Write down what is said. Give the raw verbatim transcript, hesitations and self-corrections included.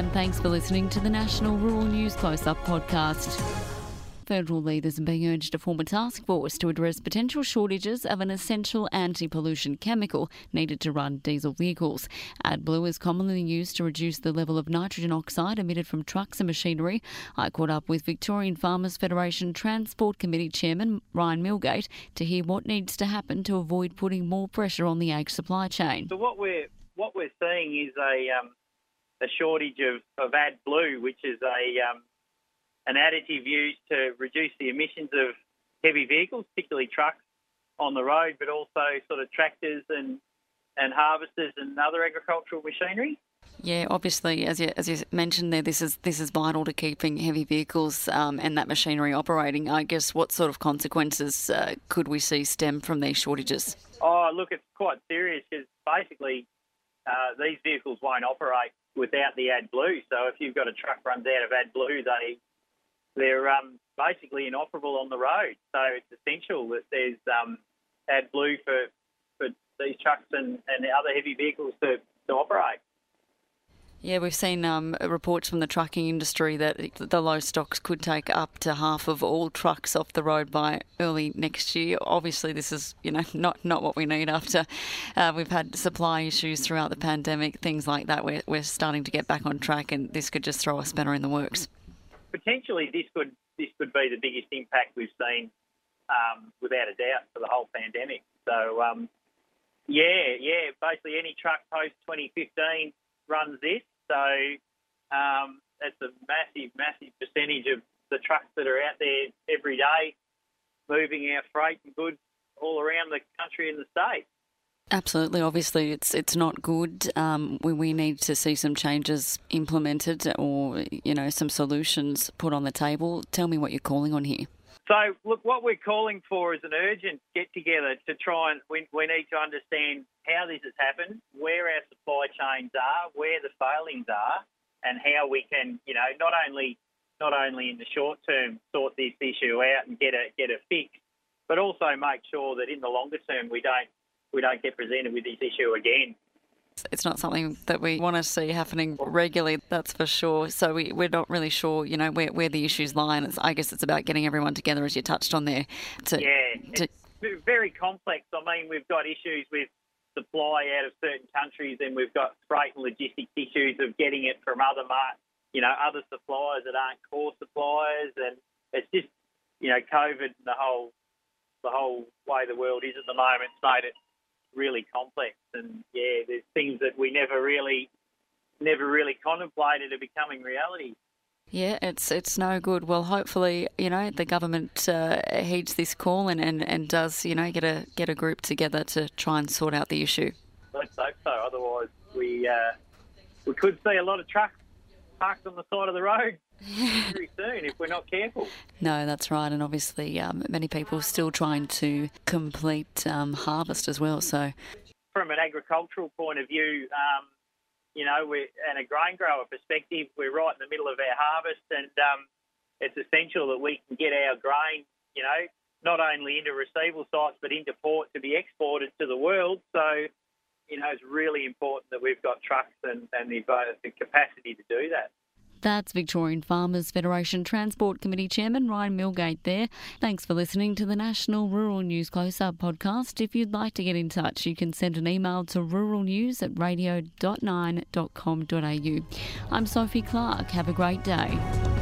and thanks for listening to the National Rural News Close-Up podcast. Federal leaders are being urged to form a task force to address potential shortages of an essential anti-pollution chemical needed to run diesel vehicles. AdBlue is commonly used to reduce the level of nitrogen oxide emitted from trucks and machinery. I caught up with Victorian Farmers Federation Transport Committee Chairman Ryan Milgate to hear what needs to happen to avoid putting more pressure on the ag supply chain. So what we're what we're seeing is a um, a shortage of, of AdBlue, which is a um, an additive used to reduce the emissions of heavy vehicles, particularly trucks on the road, but also sort of tractors and, and harvesters and other agricultural machinery. Yeah, obviously, as you as you mentioned there, this is this is vital to keeping heavy vehicles um, and that machinery operating. I guess what sort of consequences uh, could we see stem from these shortages? Oh, look, it's quite serious because basically uh, these vehicles won't operate without the AdBlue. So if you've got a truck runs out of AdBlue, they they're um, basically inoperable on the road. So it's essential that there's um, AdBlue for for these trucks and, and the other heavy vehicles to, to operate. Yeah, we've seen um, reports from the trucking industry that the low stocks could take up to half of all trucks off the road by early next year. Obviously, this is you know not, not what we need after uh, we've had supply issues throughout the pandemic, things like that. We're, we're starting to get back on track, and this could just throw a spanner in the works. Potentially, this could this could be the biggest impact we've seen, um, without a doubt, for the whole pandemic. So, um, yeah, yeah, basically any truck post twenty fifteen runs this. So um, that's a massive, massive percentage of the trucks that are out there every day moving our freight and goods all around the country and the state. Absolutely. Obviously, it's it's not good. Um, we, we need to see some changes implemented or, you know, some solutions put on the table. Tell me what you're calling on here. So, look, what we're calling for is an urgent get-together to try and we, we need to understand how this has happened, where our supply chains are, where the failings are, and how we can, you know, not only not only in the short term sort this issue out and get a get a fix, but also make sure that in the longer term we don't we don't get presented with this issue again. It's not something that we want to see happening regularly, that's for sure. So we, we're not really sure, you know, where, where the issues lie. And it's, I guess it's about getting everyone together, as you touched on there. To, yeah, to... it's very complex. I mean, we've got issues with supply out of certain countries, and we've got freight and logistics issues of getting it from other, mar- you know, other suppliers that aren't core suppliers. And it's just, you know, COVID and the whole, the whole way the world is at the moment made it really complex, and yeah, there's things that we never really, never really contemplated are becoming reality. Yeah, it's it's no good. Well, hopefully, you know, the government uh, heeds this call and, and, and does, you know, get a get a group together to try and sort out the issue. Let's hope so. Otherwise, we uh, we could see a lot of trucks parked on the side of the road very soon if we're not careful. No, that's right. And obviously um, many people are still trying to complete um, harvest as well. So, from an agricultural point of view, um, you know, we're, and a grain grower perspective, we're right in the middle of our harvest, and um, it's essential that we can get our grain, you know, not only into receival sites but into port to be exported to the world. So, you know, it's really important that we've got trucks and, and the, the capacity to do that. That's Victorian Farmers Federation Transport Committee Chairman Ryan Milgate there. Thanks for listening to the National Rural News Close-Up podcast. If you'd like to get in touch, you can send an email to ruralnews at radio dot nine dot com dot a u. I'm Sophie Clark. Have a great day.